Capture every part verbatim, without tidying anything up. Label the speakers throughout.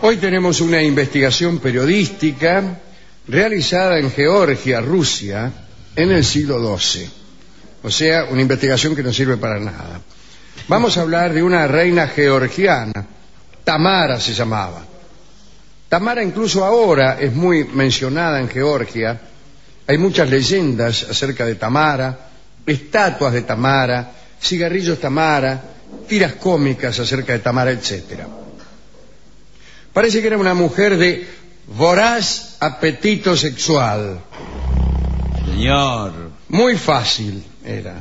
Speaker 1: Hoy tenemos una investigación periodística realizada en Georgia, Rusia, en el siglo doce. O sea, una investigación que no sirve para nada. Vamos a hablar de una reina georgiana, Tamara se llamaba. Tamara incluso ahora es muy mencionada en Georgia. Hay muchas leyendas acerca de Tamara, estatuas de Tamara, cigarrillos Tamara, tiras cómicas acerca de Tamara, etcétera. Parece que era una mujer de voraz apetito sexual.
Speaker 2: Señor.
Speaker 1: Muy fácil era.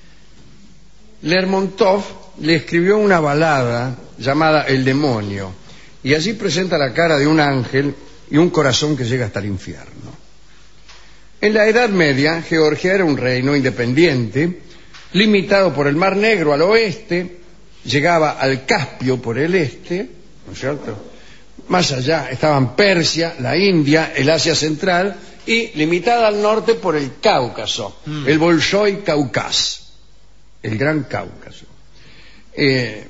Speaker 1: Lermontov le escribió una balada llamada El demonio, y allí presenta la cara de un ángel y un corazón que llega hasta el infierno. En la Edad Media, Georgia era un reino independiente, limitado por el Mar Negro al oeste, llegaba al Caspio por el este, ¿no es cierto? Más allá estaban Persia, la India, el Asia Central, y limitada al norte por el Cáucaso, mm. el Bolshoi Cáucaso, el Gran Cáucaso. Eh,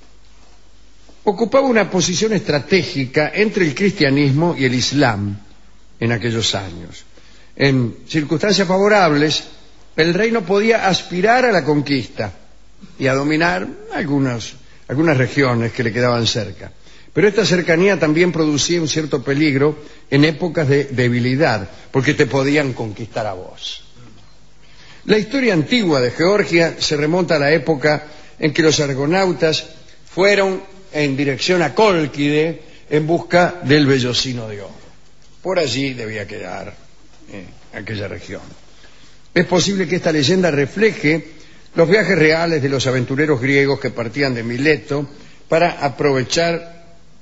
Speaker 1: ocupaba una posición estratégica entre el cristianismo y el islam en aquellos años. En circunstancias favorables, el reino podía aspirar a la conquista y a dominar algunas, algunas regiones que le quedaban cerca. Pero esta cercanía también producía un cierto peligro en épocas de debilidad, porque te podían conquistar a vos. La historia antigua de Georgia se remonta a la época en que los argonautas fueron en dirección a Cólquide en busca del vellocino de oro. Por allí debía quedar eh, aquella región. Es posible que esta leyenda refleje los viajes reales de los aventureros griegos que partían de Mileto para aprovechar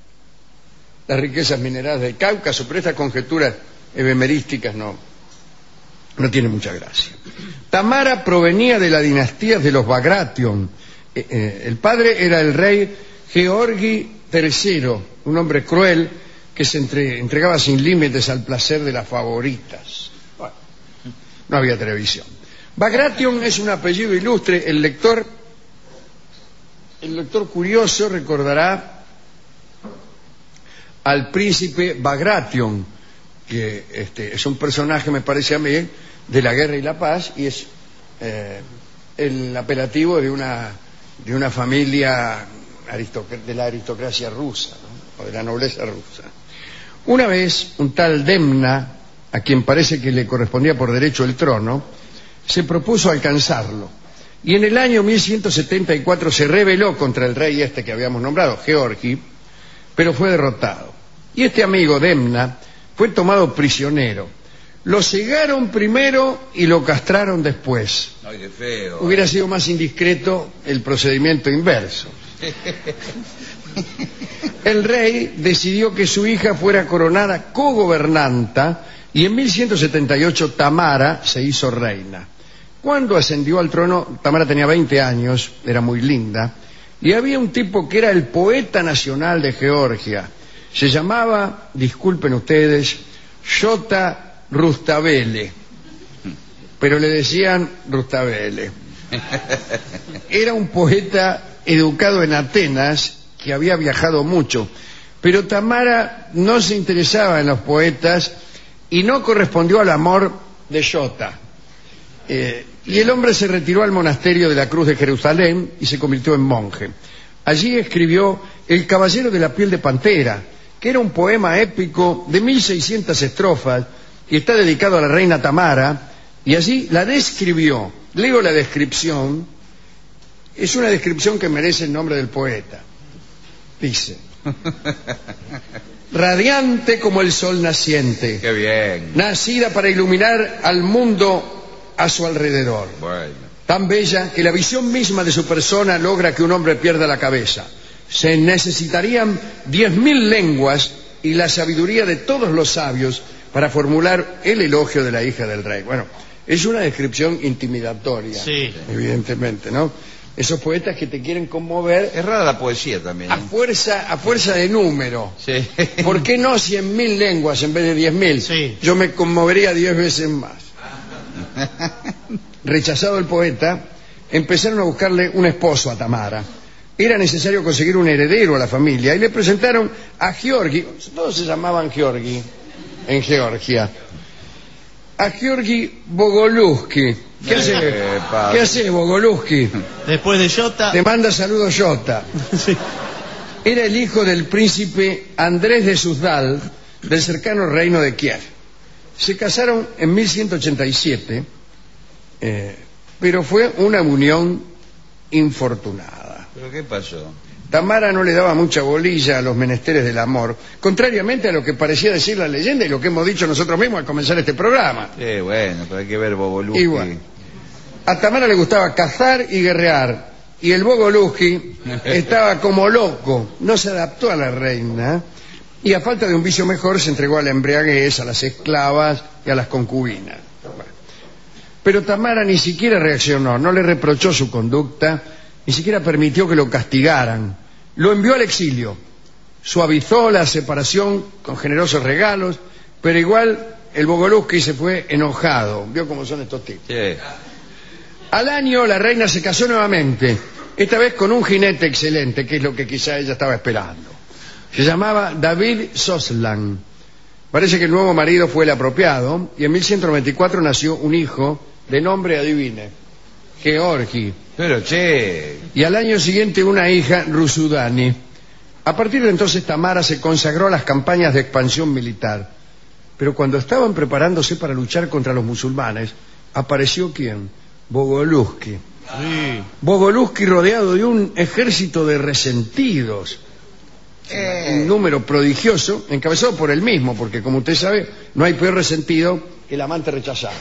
Speaker 1: las riquezas minerales del Cáucaso, pero estas conjeturas ebemerísticas no, no tienen mucha gracia. Tamara provenía de la dinastía de los Bagration. Eh, eh, el padre era el rey Georgi tercero, un hombre cruel que se entre, entregaba sin límites al placer de las favoritas. Bueno, no había televisión. Bagration es un apellido ilustre. El lector, el lector curioso recordará al príncipe Bagration, que este, es un personaje, me parece a mí, de la Guerra y la Paz, y es eh, el apelativo de una, de una familia de la aristocracia rusa, ¿no? O de la nobleza rusa. Una vez, un tal Demna, a quien parece que le correspondía por derecho el trono, se propuso alcanzarlo, y en el año mil ciento setenta y cuatro se rebeló contra el rey este que habíamos nombrado, Georgi, pero fue derrotado. Y este amigo Demna fue tomado prisionero. Lo cegaron primero y lo castraron después.
Speaker 2: Ay, qué feo.
Speaker 1: Hubiera sido más indiscreto el procedimiento inverso. El rey decidió que su hija fuera coronada cogobernanta y en mil ciento setenta y ocho Tamara se hizo reina. Cuando ascendió al trono, Tamara tenía veinte años, era muy linda, y había un tipo que era el poeta nacional de Georgia. Se llamaba, disculpen ustedes, Shota Rustaveli, pero le decían Rustaveli. Era un poeta educado en Atenas que había viajado mucho, pero Tamara no se interesaba en los poetas y no correspondió al amor de Shota. Eh, y el hombre se retiró al monasterio de la Cruz de Jerusalén y se convirtió en monje. Allí escribió El caballero de la piel de pantera, que era un poema épico de mil seiscientas estrofas y está dedicado a la reina Tamara, y allí la describió. Leo la descripción. Es una descripción que merece el nombre del poeta. Dice: radiante como el sol naciente.
Speaker 2: Qué bien.
Speaker 1: Nacida para iluminar al mundo a su alrededor.
Speaker 2: Bueno.
Speaker 1: Tan bella que la visión misma de su persona logra que un hombre pierda la cabeza. Se necesitarían diez mil lenguas y la sabiduría de todos los sabios para formular el elogio de la hija del rey. Bueno, es una descripción intimidatoria, sí, evidentemente, ¿no? Esos poetas que te quieren conmover.
Speaker 2: Es rara la poesía también.
Speaker 1: A fuerza, a fuerza de número.
Speaker 2: Sí.
Speaker 1: ¿Por qué no cien mil lenguas en vez de diez mil? Sí. Yo me conmovería diez veces más. Rechazado el poeta, empezaron a buscarle un esposo a Tamara. era necesario conseguir un heredero a la familia y le presentaron a Georgi, todos se llamaban Georgi en Georgia, a Georgi Bogoluski. ¿Qué hace,
Speaker 2: Eh,
Speaker 1: ¿qué hace Bogoluski?
Speaker 3: Después de Jota.
Speaker 1: Te manda saludos Jota.
Speaker 3: Sí.
Speaker 1: Era el hijo del príncipe Andrés de Suzdal del cercano reino de Kiev. Se casaron en mil ciento ochenta y siete, eh, pero fue una unión infortunada.
Speaker 2: ¿Pero qué pasó?
Speaker 1: Tamara no le daba mucha bolilla a los menesteres del amor, contrariamente a lo que parecía decir la leyenda y lo que hemos dicho nosotros mismos al comenzar este programa.
Speaker 2: Eh, bueno, pero hay que ver Bogoluski.
Speaker 1: Igual. A Tamara le gustaba cazar y guerrear, y el Bogoluski estaba como loco, no se adaptó a la reina, y a falta de un vicio mejor se entregó a la embriaguez, a las esclavas y a las concubinas. Pero Tamara ni siquiera reaccionó, no le reprochó su conducta, ni siquiera permitió que lo castigaran. Lo envió al exilio, suavizó la separación con generosos regalos, pero igual el Bogoluski se fue enojado. ¿Vio cómo son estos tipos?
Speaker 2: Sí.
Speaker 1: Al año la reina se casó nuevamente, esta vez con un jinete excelente, que es lo que quizá ella estaba esperando. Se llamaba David Soslan. Parece que el nuevo marido fue el apropiado, y en mil ciento noventa y cuatro nació un hijo de nombre, adivine, Georgi.
Speaker 2: Pero, che...
Speaker 1: Y al año siguiente una hija, Rusudani. A partir de entonces Tamara se consagró a las campañas de expansión militar. Pero cuando estaban preparándose para luchar contra los musulmanes, apareció ¿quién? Bogoluski.
Speaker 3: Sí.
Speaker 1: Bogoluski rodeado de un ejército de resentidos.
Speaker 2: Eh.
Speaker 1: Un número prodigioso, encabezado por él mismo, porque como usted sabe, no hay peor resentido que el amante rechazado.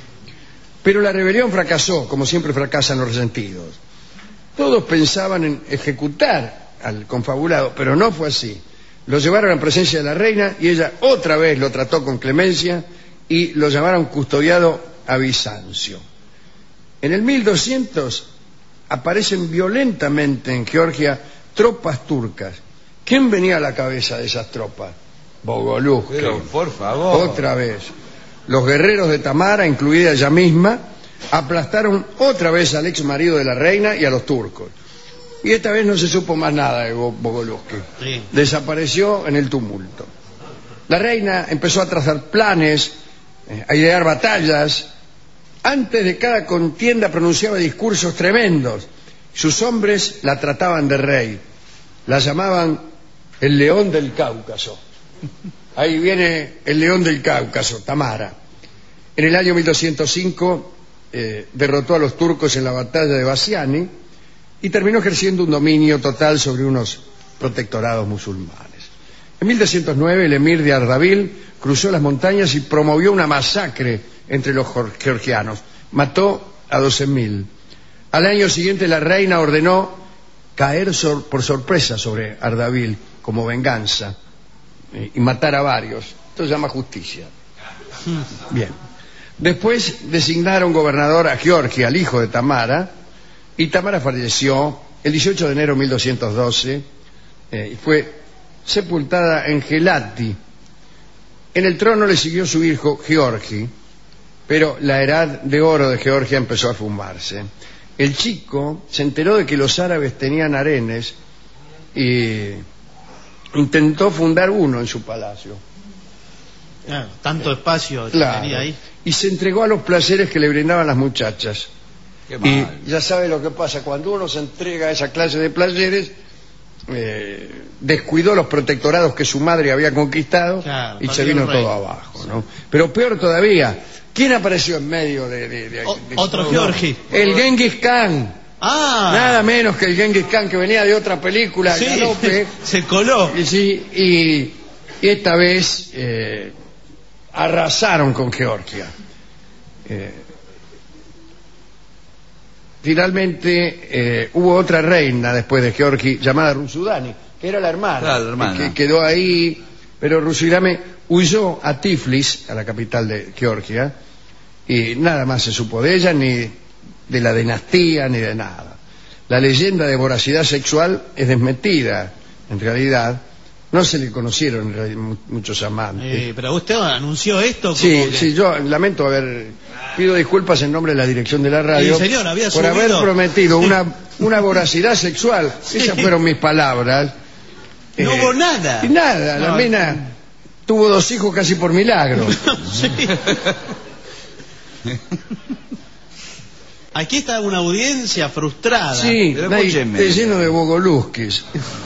Speaker 1: Pero la rebelión fracasó, como siempre fracasan los resentidos. Todos pensaban en ejecutar al confabulado, pero no fue así. Lo llevaron en presencia de la reina y ella otra vez lo trató con clemencia y lo llamaron custodiado a Bizancio. En el mil doscientos aparecen violentamente en Georgia tropas turcas. ¿Quién venía a la cabeza de esas tropas? Bogoluski.
Speaker 2: Pero, por favor.
Speaker 1: Otra vez. Los guerreros de Tamara, incluida ella misma, aplastaron otra vez al ex marido de la reina y a los turcos. Y esta vez no se supo más nada de Bogoluski.
Speaker 3: Sí.
Speaker 1: Desapareció en el tumulto. La reina empezó a trazar planes, eh, a idear batallas. Antes de cada contienda pronunciaba discursos tremendos. Sus hombres la trataban de rey. La llamaban el león del Cáucaso. Ahí viene el león del Cáucaso, Tamara. En el año mil doscientos cinco eh, derrotó a los turcos en la batalla de Bassiani y terminó ejerciendo un dominio total sobre unos protectorados musulmanes. En mil doscientos nueve el emir de Ardabil cruzó las montañas y promovió una masacre entre los georgianos. Mató a doce mil. Al año siguiente la reina ordenó caer sor- por sorpresa sobre Ardabil como venganza eh, y matar a varios. Esto se llama justicia. Bien. Después designaron gobernador a Georgia, al hijo de Tamara, y Tamara falleció el dieciocho de enero de mil doscientos doce eh, y fue sepultada en Gelati. En el trono le siguió su hijo Georgi, pero la edad de oro de Georgia empezó a fumarse. El chico se enteró de que los árabes tenían harenes y intentó fundar uno en su palacio.
Speaker 3: Ah, tanto espacio
Speaker 1: Claro.
Speaker 3: tenía ahí.
Speaker 1: Y se entregó a los placeres que le brindaban las muchachas.
Speaker 2: Qué
Speaker 1: Y
Speaker 2: mal.
Speaker 1: ya sabe lo que pasa, cuando uno se entrega a esa clase de placeres, eh, descuidó los protectorados que su madre había conquistado
Speaker 3: Claro,
Speaker 1: y se
Speaker 3: perdió
Speaker 1: vino
Speaker 3: el rey.
Speaker 1: todo abajo, ¿no? Pero peor todavía, ¿quién apareció en medio de... de- de-
Speaker 3: O-
Speaker 1: de-
Speaker 3: otro
Speaker 1: no,
Speaker 3: Georgi.
Speaker 1: El Genghis Khan.
Speaker 3: Ah,
Speaker 1: Nada menos que el Genghis Khan, que venía de otra película,
Speaker 3: sí,
Speaker 1: Galope.
Speaker 3: se coló.
Speaker 1: Y, sí, y, y esta vez eh, arrasaron con Georgia. Eh, finalmente eh, hubo otra reina después de Georgi llamada Rusudani, que era la hermana,
Speaker 2: Claro, la hermana.
Speaker 1: que quedó ahí, pero Rusudani huyó a Tiflis, a la capital de Georgia, y nada más se supo de ella, ni de la dinastía, ni de nada. La leyenda de voracidad sexual es desmentida, en realidad. No se le conocieron en realidad mu- muchos amantes.
Speaker 3: Eh, pero usted anunció esto como
Speaker 1: Sí,
Speaker 3: que-
Speaker 1: sí, yo lamento haber... Pido disculpas en nombre de la dirección de la radio
Speaker 3: Sí, señor, había
Speaker 1: por haber
Speaker 3: subido.
Speaker 1: prometido una una voracidad sexual. Esas fueron mis palabras.
Speaker 3: No
Speaker 1: Eh,
Speaker 3: hubo nada.
Speaker 1: Y nada, la
Speaker 3: No,
Speaker 1: mina tuvo dos hijos casi por milagro.
Speaker 3: Sí. Aquí está una audiencia frustrada.
Speaker 1: Sí,
Speaker 2: Pero
Speaker 1: hay-
Speaker 2: escúcheme.
Speaker 1: está lleno de bogoluskis.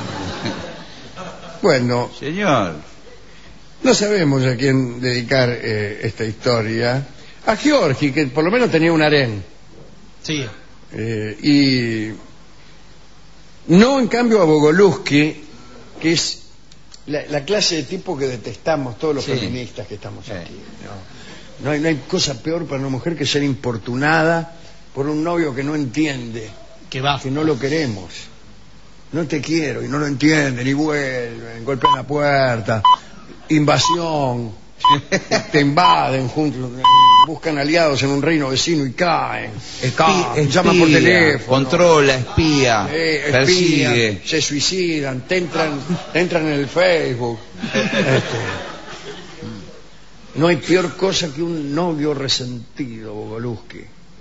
Speaker 1: Bueno,
Speaker 2: Señor.
Speaker 1: no sabemos a quién dedicar eh, esta historia. A Giorgi, que por lo menos tenía un harén.
Speaker 3: Sí.
Speaker 1: Eh, y no en cambio a Bogoluski, que es la, la clase de tipo que detestamos todos los
Speaker 2: Sí.
Speaker 1: feministas que estamos
Speaker 2: Sí.
Speaker 1: aquí. ¿no? No hay, no hay cosa peor para una mujer que ser importunada por un novio que no entiende,
Speaker 3: Que va.
Speaker 1: que no lo queremos. No te quiero y no lo entienden y vuelven, golpean la puerta, invasión, te invaden juntos, buscan aliados en un reino vecino y caen, caen, llaman por teléfono,
Speaker 2: controla, espía,
Speaker 1: eh, espían,
Speaker 2: persigue.
Speaker 1: se suicidan, te entran, te entran en el Facebook. Este, no hay peor cosa que un novio resentido, Bogoluski.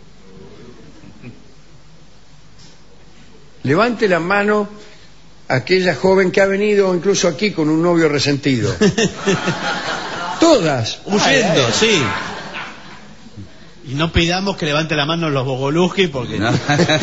Speaker 1: Levante la mano aquella joven que ha venido incluso aquí con un novio resentido. Todas.
Speaker 3: Huyendo, sí. Y no pidamos que levante la mano los Bogoluski porque...
Speaker 2: No.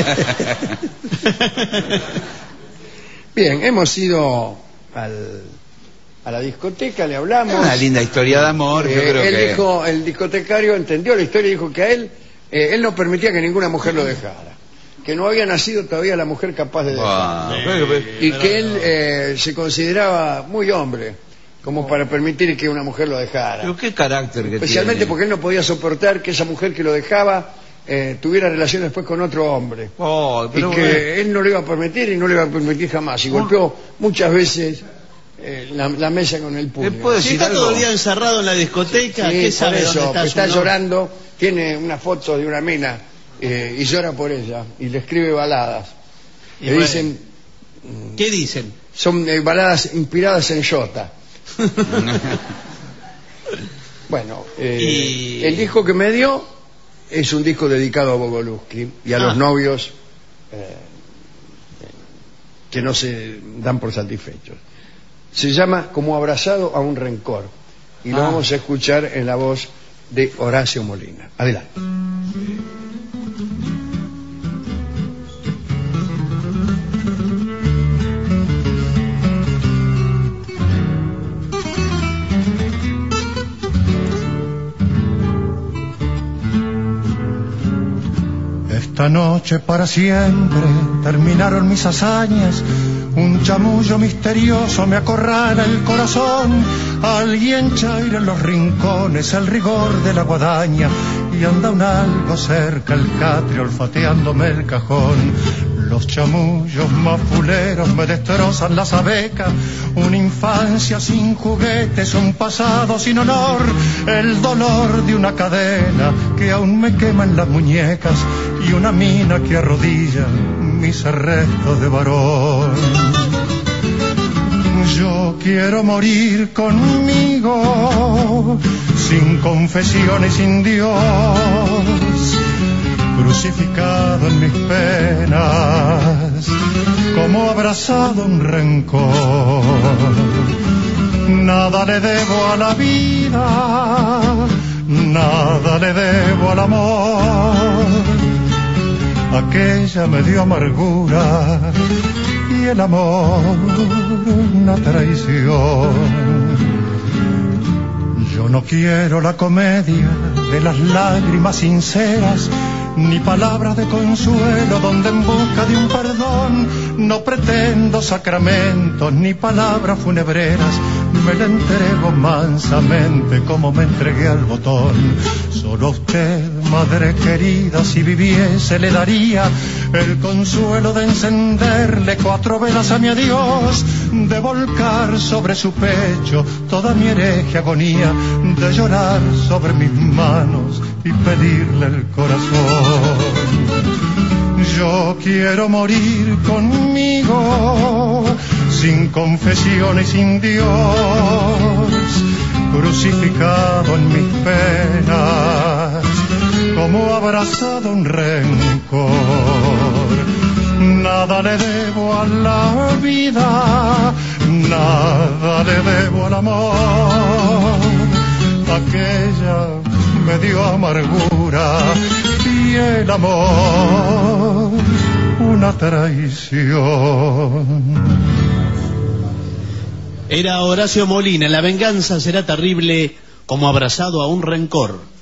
Speaker 1: Bien, hemos ido al, a la discoteca, le hablamos.
Speaker 2: Una linda historia de amor, yo
Speaker 1: Eh,
Speaker 2: creo
Speaker 1: él
Speaker 2: que...
Speaker 1: dijo, el discotecario entendió la historia y dijo que a él, eh, él no permitía que ninguna mujer lo dejara. Que no había nacido todavía la mujer capaz de dejarlo.
Speaker 2: Wow.
Speaker 3: Sí.
Speaker 2: Pero- pero-
Speaker 1: Y que él eh, se consideraba muy hombre, como para permitir que una mujer lo dejara.
Speaker 2: pero qué carácter que
Speaker 1: Especialmente
Speaker 2: tiene.
Speaker 1: porque él no podía soportar que esa mujer que lo dejaba eh, tuviera relaciones después con otro hombre.
Speaker 2: Oh,
Speaker 1: Y
Speaker 2: pero
Speaker 1: que él no lo iba a permitir y no lo iba a permitir jamás. Y golpeó muchas veces eh, la, la mesa con el puño.
Speaker 2: ¿Le puedo
Speaker 3: Si
Speaker 2: decir
Speaker 3: está todo
Speaker 2: algo?
Speaker 3: el día encerrado en la discoteca,
Speaker 1: Sí,
Speaker 3: ¿qué
Speaker 1: por
Speaker 3: sabe
Speaker 1: eso,
Speaker 3: dónde está
Speaker 1: que
Speaker 3: su
Speaker 1: está
Speaker 3: novio?
Speaker 1: llorando, tiene una foto de una mina eh, y llora por ella y le escribe baladas.
Speaker 3: Y
Speaker 1: Le
Speaker 3: bueno,
Speaker 1: dicen,
Speaker 3: ¿qué dicen?
Speaker 1: son eh, baladas inspiradas en Jota. Bueno, eh,
Speaker 3: Y-
Speaker 1: el disco que me dio es un disco dedicado a Bogoluski y a
Speaker 3: Ah.
Speaker 1: los novios eh, que no se dan por satisfechos. Se llama Como abrazado a un rencor y lo
Speaker 3: Ah.
Speaker 1: vamos a escuchar en la voz de Horacio Molina. Adelante.
Speaker 4: Esta noche para siempre terminaron mis hazañas. Un chamullo misterioso me acorrala el corazón. Alguien chaira en los rincones el rigor de la guadaña. Y anda un algo cerca el catre olfateándome el cajón. Los chamullos más fuleros me destrozan la sabeca. Una infancia sin juguetes, un pasado sin honor. El dolor de una cadena que aún me quema en las muñecas. Y una mina que arrodilla mis restos de varón. Yo quiero morir conmigo, sin confesión y sin Dios, crucificado en mis penas, como abrazado un rencor. Nada le debo a la vida, nada le debo al amor. Aquella me dio amargura y el amor una traición. Yo no quiero la comedia de las lágrimas sinceras, ni palabras de consuelo donde en busca de un perdón no pretendo sacramentos ni palabras funebreras. Me la entrego mansamente como me entregué al botón. Solo a usted, madre querida, si viviese le daría el consuelo de encenderle cuatro velas a mi adiós, de volcar sobre su pecho toda mi hereje agonía, de llorar sobre mis manos y pedirle el corazón. Yo quiero morir conmigo, sin confesión y sin Dios, crucificado en mis penas, como abrazado un rencor. Nada le debo a la vida, nada le debo al amor. Aquella me dio amargura y el amor una traición.
Speaker 3: Era Horacio Molina. La venganza será terrible como abrazado a un rencor.